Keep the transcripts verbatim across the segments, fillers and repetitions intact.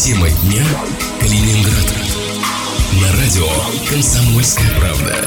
Тема дня Калининград. На радио «Комсомольская правда».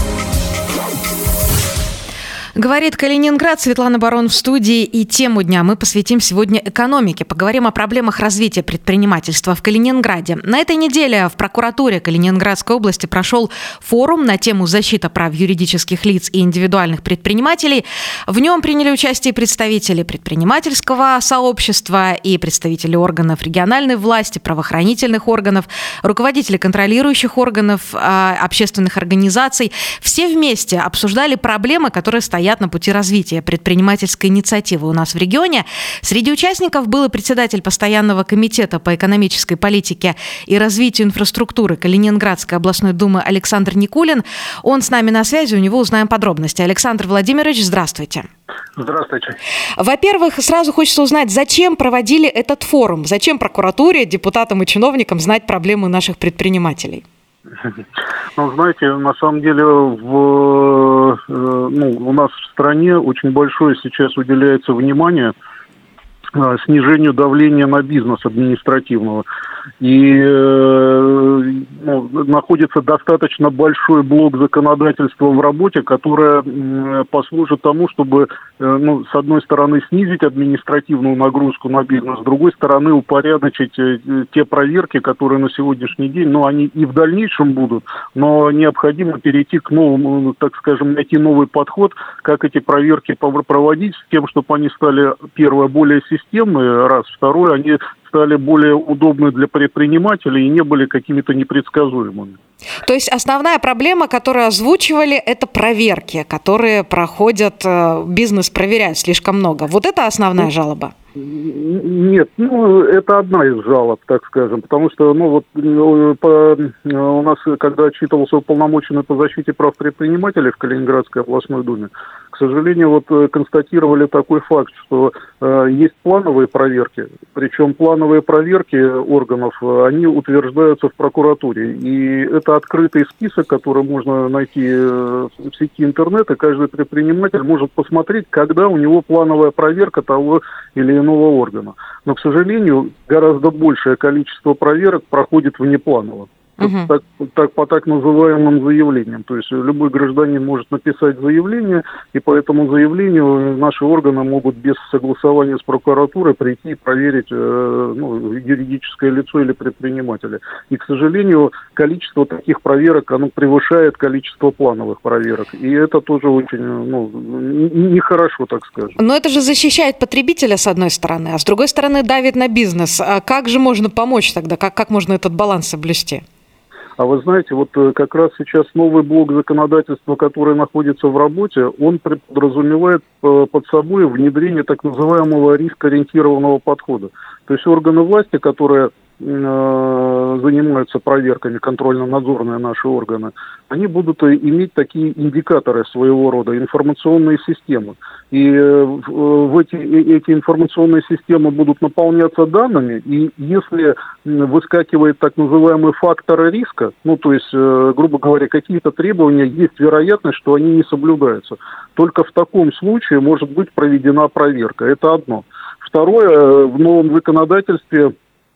Говорит Калининград, Светлана Барон в студии, и тему дня мы посвятим сегодня экономике. Поговорим о проблемах развития предпринимательства в Калининграде. На этой неделе в прокуратуре Калининградской области прошел форум на тему защиты прав юридических лиц и индивидуальных предпринимателей. В нем приняли участие представители предпринимательского сообщества и представители органов региональной власти, правоохранительных органов, руководители контролирующих органов, общественных организаций. Все вместе обсуждали проблемы, которые стоят на пути развития предпринимательской инициативы у нас в регионе. Среди участников был и председатель постоянного комитета по экономической политике и развитию инфраструктуры Калининградской областной думы Александр Никулин. Он с нами на связи, у него узнаем подробности. Александр Владимирович, здравствуйте. Здравствуйте. Во-первых, сразу хочется узнать, зачем проводили этот форум? Зачем прокуратуре, депутатам и чиновникам знать проблемы наших предпринимателей? Ну, знаете, на самом деле в, ну, у нас в стране очень большое сейчас уделяется внимание снижению давления на бизнес административного. И ну, находится достаточно большой блок законодательства в работе, которое послужит тому, чтобы, ну, с одной стороны, снизить административную нагрузку на бизнес, с другой стороны, упорядочить те проверки, которые на сегодняшний день, ну, они и в дальнейшем будут, но необходимо перейти к новому, так скажем, найти новый подход, как эти проверки проводить, с тем, чтобы они стали, первое, более системные, раз, второе, они стали более удобны для предпринимателей и не были какими-то непредсказуемыми. То есть основная проблема, которую озвучивали, это проверки, которые проходят, бизнес проверяет слишком много. Вот это основная жалоба? Нет, ну, это одна из жалоб, так скажем, потому что, ну, вот по, у нас, когда отчитывался уполномоченный по защите прав предпринимателей в Калининградской областной думе, к сожалению, вот констатировали такой факт, что э, есть плановые проверки, причем плановые проверки органов, они утверждаются в прокуратуре, и это открытый список, который можно найти в сети интернет, и каждый предприниматель может посмотреть, когда у него плановая проверка того или иного органа. Но, к сожалению, гораздо большее количество проверок проходит внепланово. Uh-huh. Так, так, по так называемым заявлениям. То есть любой гражданин может написать заявление, и по этому заявлению наши органы могут без согласования с прокуратурой прийти и проверить э, ну, юридическое лицо или предпринимателя. И, к сожалению, количество таких проверок, оно превышает количество плановых проверок. И это тоже очень, ну, нехорошо, так скажем. Но это же защищает потребителя, с одной стороны, а с другой стороны давит на бизнес. А как же можно помочь тогда? Как, как можно этот баланс соблюсти? А вы знаете, вот как раз сейчас новый блок законодательства, который находится в работе, он подразумевает под собой внедрение так называемого рискоориентированного подхода. То есть органы власти, которые э, занимаются проверками, контрольно-надзорные наши органы, они будут иметь такие индикаторы своего рода, информационные системы. И в эти, эти информационные системы будут наполняться данными, и если выскакивает так называемый фактор риска, ну, то есть, грубо говоря, какие-то требования, есть вероятность, что они не соблюдаются. Только в таком случае может быть проведена проверка. Это одно. Второе, в новом законодательстве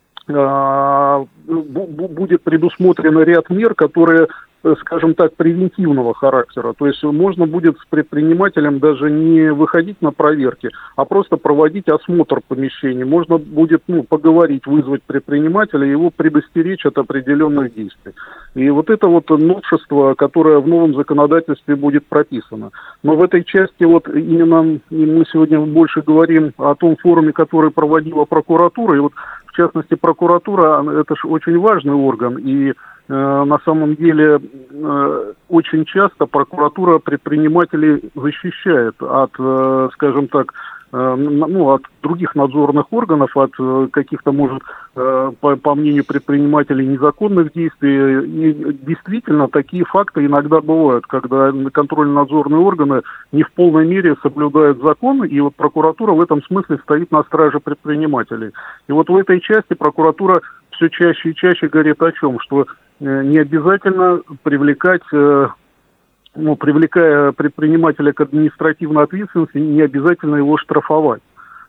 будет предусмотрен ряд мер, которые, скажем так, превентивного характера. То есть можно будет с предпринимателем даже не выходить на проверки, а просто проводить осмотр помещений. Можно будет, ну, поговорить, вызвать предпринимателя, его предостеречь от определенных действий. И вот это вот новшество, которое в новом законодательстве будет прописано. Но в этой части вот именно мы сегодня больше говорим о том форуме, который проводила прокуратура. И вот в частности прокуратура, это же очень важный орган, и на самом деле очень часто прокуратура предпринимателей защищает от, скажем так, ну, от других надзорных органов, от каких-то, может, по, по мнению предпринимателей, незаконных действий. И действительно, такие факты иногда бывают, когда контрольно-надзорные органы не в полной мере соблюдают закон, и вот прокуратура в этом смысле стоит на страже предпринимателей. И вот в этой части прокуратура все чаще и чаще говорит о чем, что не обязательно привлекать, ну, привлекая предпринимателя к административной ответственности, не обязательно его штрафовать.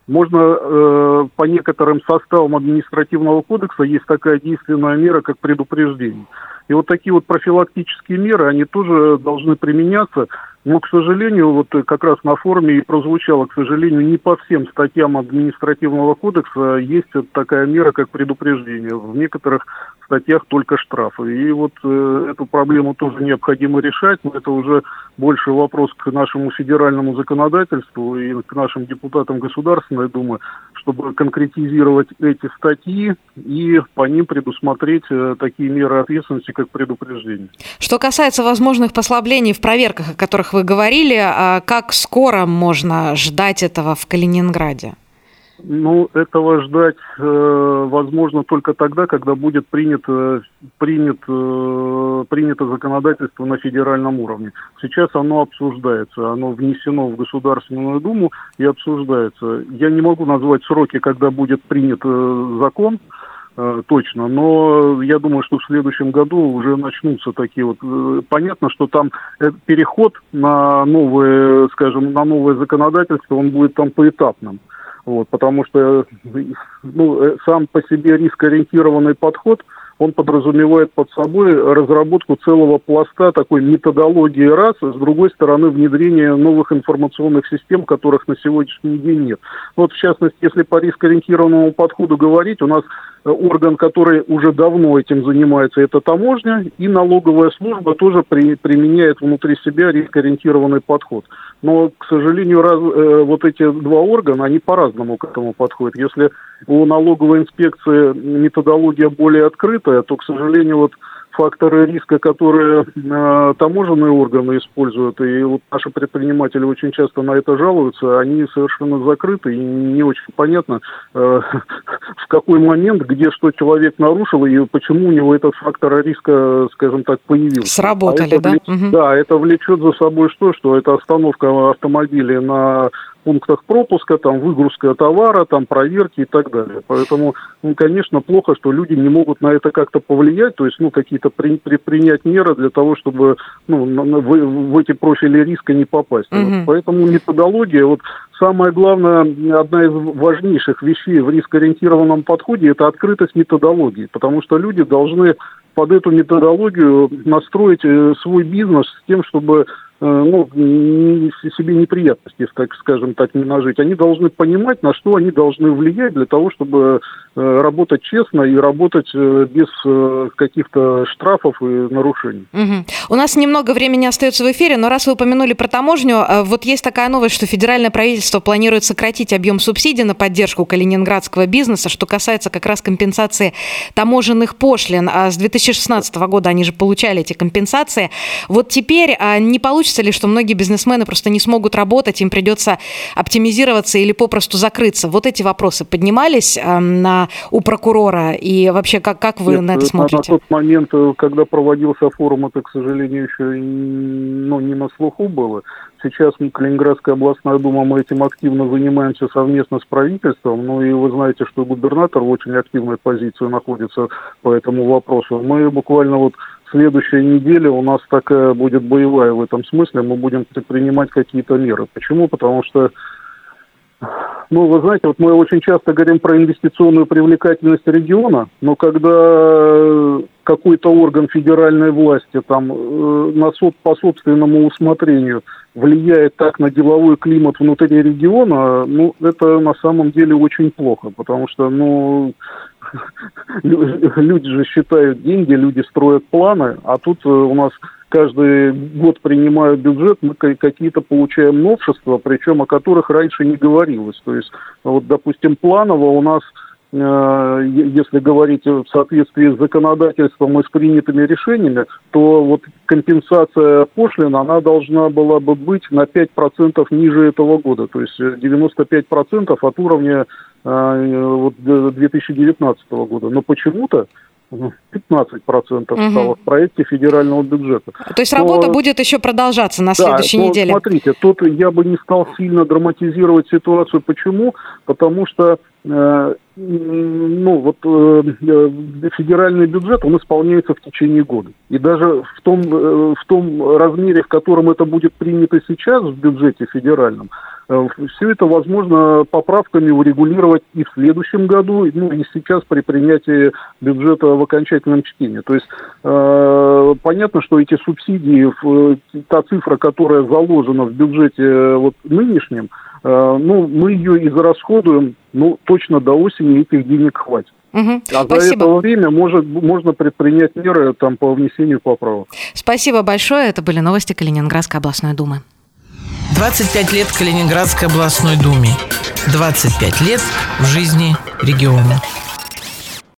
Можно э, по некоторым составам административного кодекса есть такая действенная мера, как предупреждение. И вот такие вот профилактические меры, они тоже должны применяться. Но, к сожалению, вот как раз на форуме и прозвучало, к сожалению, не по всем статьям административного кодекса есть такая мера, как предупреждение. В некоторых статьях только штрафы. И вот э, эту проблему тоже необходимо решать, но это уже больше вопрос к нашему федеральному законодательству и к нашим депутатам Государственной Думы, чтобы конкретизировать эти статьи и по ним предусмотреть э, такие меры ответственности, как предупреждение. Что касается возможных послаблений в проверках, о которых вы говорили, как скоро можно ждать этого в Калининграде? Ну, этого ждать э, возможно только тогда, когда будет принято, принят, э, принято законодательство на федеральном уровне. Сейчас оно обсуждается, оно внесено в Государственную Думу и обсуждается. Я не могу назвать сроки, когда будет принят э, закон, э, точно, но я думаю, что в следующем году уже начнутся такие вот. Э, понятно, что там э, переход на новое, скажем, на новое законодательство, он будет там поэтапным. Вот, потому что ну, сам по себе рискоориентированный подход, он подразумевает под собой разработку целого пласта такой методологии раз, с другой стороны внедрение новых информационных систем, которых на сегодняшний день нет. Вот в частности, если по рискоориентированному подходу говорить, у нас орган, который уже давно этим занимается, это таможня, и налоговая служба тоже при, применяет внутри себя рискоориентированный подход. Но, к сожалению, раз, э, вот эти два органа, они по-разному к этому подходят. Если у налоговой инспекции методология более открытая, то, к сожалению, вот факторы риска, которые э, таможенные органы используют, и вот наши предприниматели очень часто на это жалуются, они совершенно закрыты, и не очень понятно, э, в какой момент, где что человек нарушил, и почему у него этот фактор риска, скажем так, появился. Сработали, а да? Влечет, угу. Да, это влечет за собой что? Что это остановка автомобилей на пунктах пропуска, там выгрузка товара, там проверки и так далее. Поэтому, ну, конечно, плохо, что люди не могут на это как-то повлиять, то есть, ну, какие-то при, при, принять меры для того, чтобы, ну, на, на, в, в эти профили риска не попасть. Mm-hmm. Вот. Поэтому методология, вот самое главное, одна из важнейших вещей в рискоориентированном подходе, это открытость методологии, потому что люди должны под эту методологию настроить свой бизнес с тем, чтобы ну, себе неприятности, так скажем так, не нажить. Они должны понимать, на что они должны влиять для того, чтобы работать честно и работать без каких-то штрафов и нарушений. Угу. У нас немного времени остается в эфире, но раз вы упомянули про таможню, вот есть такая новость, что федеральное правительство планирует сократить объем субсидий на поддержку калининградского бизнеса, что касается как раз компенсации таможенных пошлин. А с две тысячи шестнадцатого года они же получали эти компенсации. Вот теперь не получится ли, что многие бизнесмены просто не смогут работать, им придется оптимизироваться или попросту закрыться? Вот эти вопросы поднимались э, на, у прокурора, и вообще как, как вы Нет, на это смотрите? На тот момент, когда проводился форум, это, к сожалению, еще ну, не на слуху было. Сейчас Калининградская областная дума, мы этим активно занимаемся совместно с правительством. Ну и вы знаете, что губернатор в очень активной позиции находится по этому вопросу. Мы буквально вот следующая неделя у нас такая будет боевая в этом смысле, мы будем предпринимать какие-то меры. Почему? Потому что, ну, вы знаете, вот мы очень часто говорим про инвестиционную привлекательность региона, но когда какой-то орган федеральной власти там на, по собственному усмотрению влияет так на деловой климат внутри региона, ну, это на самом деле очень плохо, потому что, ну, люди же считают деньги, люди строят планы, а тут у нас каждый год принимают бюджет, мы какие-то получаем новшества, причем о которых раньше не говорилось. То есть, вот, допустим, планово у нас, э, если говорить в соответствии с законодательством и с принятыми решениями, то вот компенсация пошлин, она должна была бы быть на пять процентов ниже этого года, то есть девяносто пять процентов от уровня вот, две тысячи девятнадцатого года. Но почему-то пятнадцать процентов угу. стало в проекте федерального бюджета. То есть работа но, будет еще продолжаться на да, следующей но, неделе? Смотрите, тут я бы не стал сильно драматизировать ситуацию. Почему? Потому что э, ну, вот э, федеральный бюджет, он исполняется в течение года. И даже в том, э, в том размере, в котором это будет принято сейчас в бюджете федеральном, э, все это возможно поправками урегулировать и в следующем году, ну, и сейчас при принятии бюджета в окончательном чтении. То есть э, понятно, что эти субсидии, та цифра, которая заложена в бюджете вот нынешнем, ну, мы ее израсходуем, ну, точно до осени этих денег хватит. Угу. А Спасибо. за это время может, можно предпринять меры там, по внесению поправок. Спасибо большое. Это были новости Калининградской областной думы. двадцать пять лет Калининградской областной думе. двадцать пять лет в жизни региона.